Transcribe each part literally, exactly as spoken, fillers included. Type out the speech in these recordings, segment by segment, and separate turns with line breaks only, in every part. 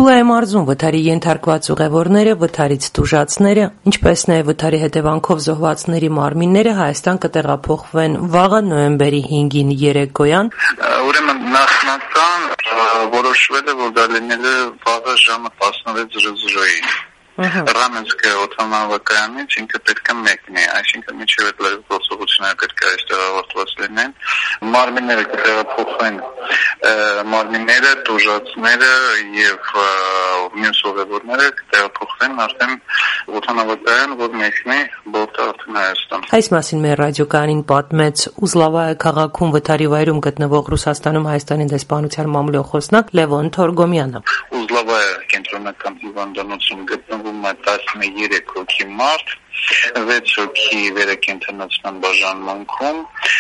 Թուլայի մարզում վթարի ենթարկված ուղևորները, վթարից տուժածները, ինչպես նաև վթարի հետևանքով զոհվածների մարմինները Հայաստան կտեղափոխվեն վաղը նոյեմբերի հինգին երեկոյան։
Ուրեմն նախնական որոշվել է, որ դա լինել է վաղը ժամը տասնվեց զրոյին։ Ռամենսկի օդանավակայանից ինքը պետք է մեկնի, այսինքն մինչև այդ լավ գործողությունները պետք է այստեղ ավարտված լինեն։ Մարմինները կտեղափոխվեն, մարմինները, տուժածները եւ մյուս ուղևորները կտեղափոխվեն արդեն օդանավակայան, որ մեկնի բոլտը արդեն Հայաստան։
Այս մասին մեր ռադիոկայանին պատմեց Ուզլավայե քաղաքում վթարի վայրում գտնվող Ռուսաստանում Հայաստանի դեսպանության մամլոյ-խոսնակ Լևոն Թորգոմյանը։
Ուզլավայե կենտրոնական հիվանդանոցում գտնվում է տասներեք հոգի մարդ, վեց հոգի վերակենդանացման բաժանմունքում,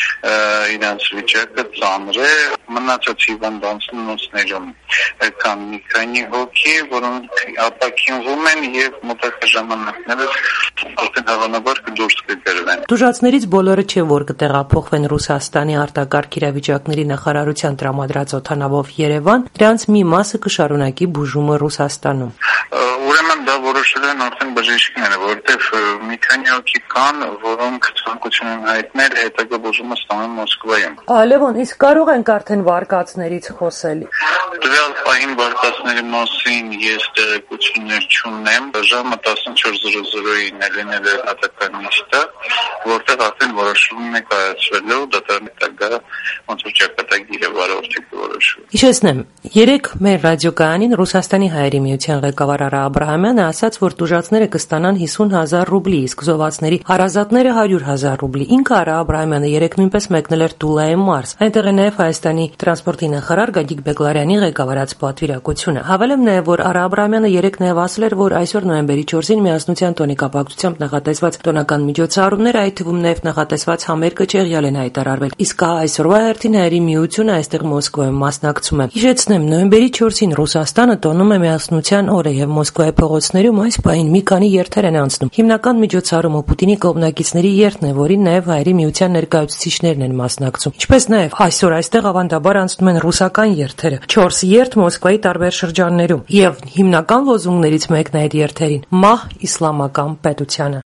իրենց վիճակը ծանր է, մնացած հիվանդանոցներում կան մի քանի հոգի, որոնք ապաքինվում են եւ մոտակա ժամանակներս արդեն հավանաբար կդուրս կգրվեն։
Տուժածներից բոլորը չէ, որ կտեղափոխվեն Ռուսաստանի արտակարգ իրավիճակների նախարարության տրամադրած օդանավով Երևան, դրանց մի մասը կշարունակի բուժումը Ռուսաստանում։
Ուրեմն դա որոշել են արդեն բժիշկները, որտեղ մի քանի հոգի կան, որոնք ցանկություն են հայտնել հետագա բուժումը ստանալ Մոսկվայում։
Լևոն, իսկ կարող ենք արդեն վարկածներից խոսել։
Դրալ պահին վարկածների մասին ես տեղեկություններ չունեմ, ժամը տասնչորս զրոյին է լինել է հատական նիստը, որտեղ արդեն որոշում է կայացվելու դատարանի հետագա ոնց որ ճակատագիրը վարորդի կորոշվի։
Հիշեցնեմ, երեք մեր ռադիոկայանին Ռուսաստանի հայերի միության ղեկավար Արա Աբրահամյանը ասաց, որ տուժածները կստանան հիսուն հազար ռուբլի, իսկ զոհվածների հարազատները հարյուր հազար ռուբլի։ Ինքը Արա Աբրահամյանը երեք նույնպես մեկնել էր Թուլայի մարզ։ Այնտեղ է նաև Հայաստանի տրանսպորտի նախարար Գագիկ Բեգլարյանի ղեկավարած պատվիրակությունը։ Հավելեմ նաև, որ Արա Աբրահամյանը երեք նաև ասել էր, որ այսօր նոյեմբերի չորսին միասնության տոնի կապակցությամբ նախատեսված տոնական միջոցառումները, այդ թվում նաև նախատեսված համերգը Չեղյալ են հայտարարվել։ Իսկ այսօրվա հերթին հայերի միությունը այստեղ Մոսկվայում մասնակցում է։ Հիշեցնեմ, նոյեմբերի չորսին Ռուսաստանը տոնում է միասնության օրը եւ Մոսկվայի փողոցներում այս պահին մի քանի երթեր են անցնում։ Հիմնական միջոցառումը Պուտինի կողմնակիցների երթն է, որին նաև հայերի միության ներկայացուցիչներն են մասնակցում։ Ինչպես նաև այսօր այստեղ ավանդաբար անցնում են ռուսական երթերը։ չորս երթ Մոսկվայի տարբեր շրջաններում եւ հիմնական լոզունգներից մեկն է այդ երթերին՝ մահ իսլամական պետությանը։